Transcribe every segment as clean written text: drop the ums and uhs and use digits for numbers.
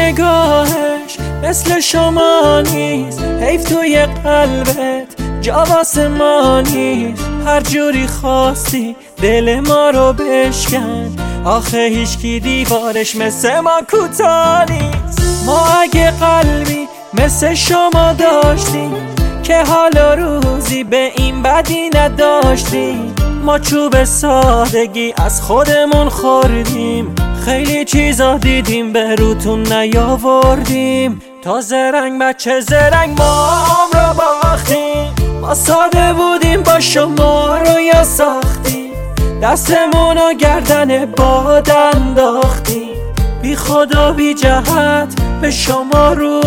نگاهش مثل شما نیست، حیف توی قلبت جا واسه ما نیست. هر جوری خواستی دل ما رو بشکن، آخه هیچکی دیوارش مثل ما کوتاه نیست. ما اگه قلبی مثل شما داشتیم که حالا روزی به این بدی نداشتیم. ما چوب سادگی از خودمون خوردیم، خیلی چیزا دیدیم به روتون نیاوردیم. تا زرنگ بچه زرنگ ما رو باختیم، ما ساده بودیم با شما رو یا ساختیم، دستمونو گردن باد انداختیم، بی خدا بی جهت به شما رو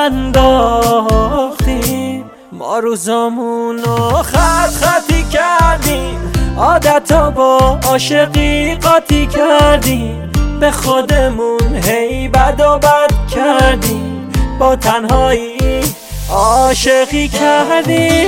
انداختیم. ما روزامونو خطی کردیم، عادتا با عاشقی قاطی کردیم، به خودمون هی بد و بد کردیم، با تنهایی عاشقی کردیم.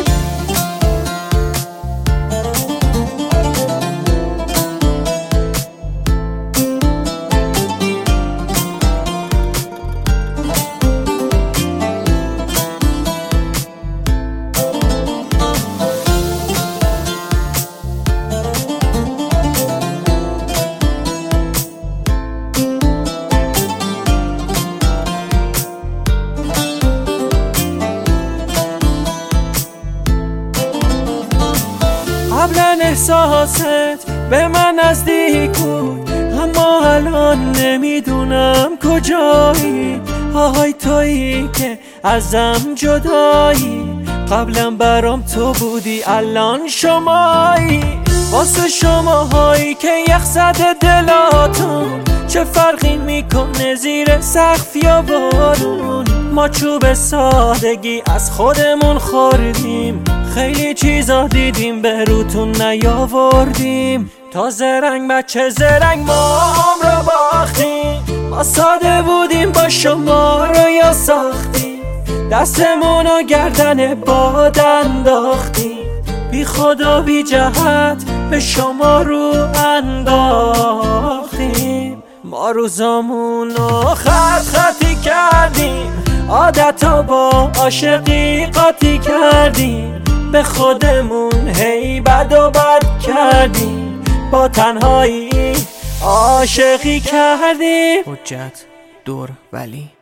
قبلا احساست به من نزدیک بود، اما الان نمیدونم کجایی. آهای تویی که ازم جدایی، قبلا برام تو بودی الان شمایی. واسه شماهایی که یخ زده دلاتون، چه فرقی میکنه زیر سقف یا بارون. ما چوب سادگی از خودمون خوردیم، خیلی چیزا دیدیم به روتون نیاوردیم. تا زرنگ بچه زرنگ ما رو باختیم، ما ساده بودیم با شما رو یا ساختیم، دستمونو گردن باد انداختیم، بی خدا بی جهت به شما رو انداختیم. ما روزامونو خطی کردیم، عادتا با عاشقی قاطی کردیم، به خودمون هی بد و بد کردیم، با تنهایی عاشقی کردیم. حجت دور ولی